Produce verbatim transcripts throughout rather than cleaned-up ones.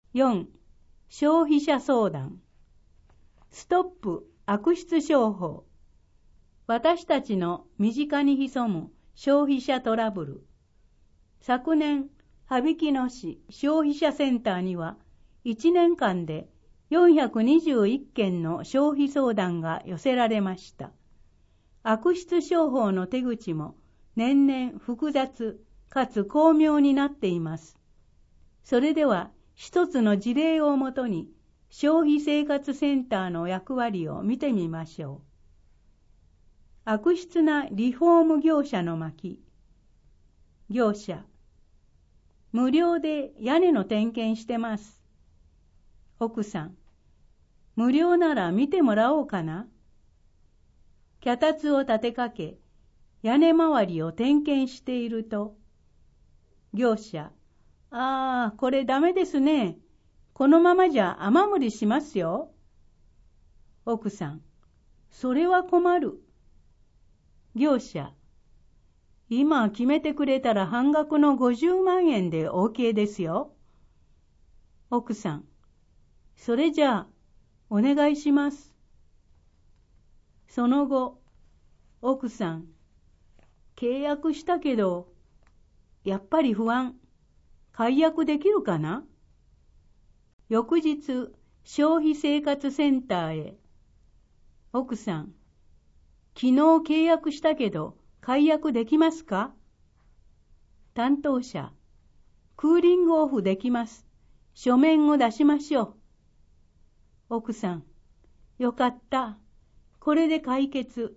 よん. 消費者相談。ストップ悪質商法。私たちの身近に潜む消費者トラブル。昨年、羽曳野市消費者センターにはいちねんかんでよんひゃくにじゅういっけんの消費相談が寄せられました。悪質商法の手口も年々複雑かつ巧妙になっています。それでは一つの事例をもとに消費生活センターの役割を見てみましょう。悪質なリフォーム業者の巻。業者、無料で屋根の点検してます。奥さん、無料なら見てもらおうかな。脚立を立てかけ、屋根周りを点検していると、業者、ああ、これダメですね。このままじゃ雨漏りしますよ。奥さん、それは困る。業者、今決めてくれたら半額のごじゅうまんえんで OK ですよ。奥さん、それじゃあお願いします。その後、奥さん、契約したけど、やっぱり不安。解約できるかな？翌日、消費生活センターへ。奥さん、昨日契約したけど、解約できますか？担当者、クーリングオフできます。書面を出しましょう。奥さん、よかった。これで解決。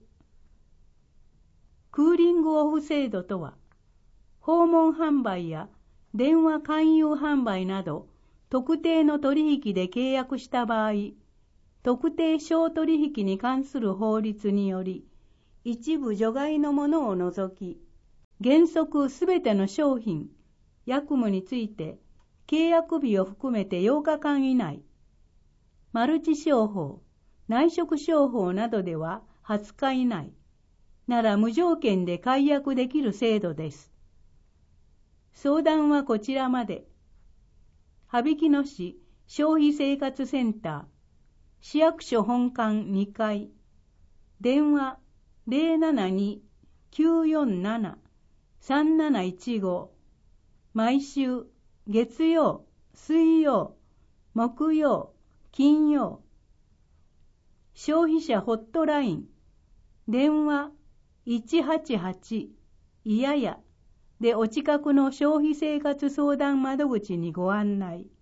クーリングオフ制度とは、訪問販売や電話勧誘販売など、特定の取引で契約した場合、特定商取引に関する法律により、一部除外のものを除き、原則すべての商品、役務について、契約日を含めてようかかん以内、マルチ商法、内職商法などでははつか以内、なら無条件で解約できる制度です。相談はこちらまで。羽曳野市消費生活センター、市役所本館にかい、電話 ゼロななに きゅうよんなな さんなないちご、毎週月曜、水曜、木曜、金曜。消費者ホットライン、電話いちはちはちいややでお近くの消費生活相談窓口にご案内。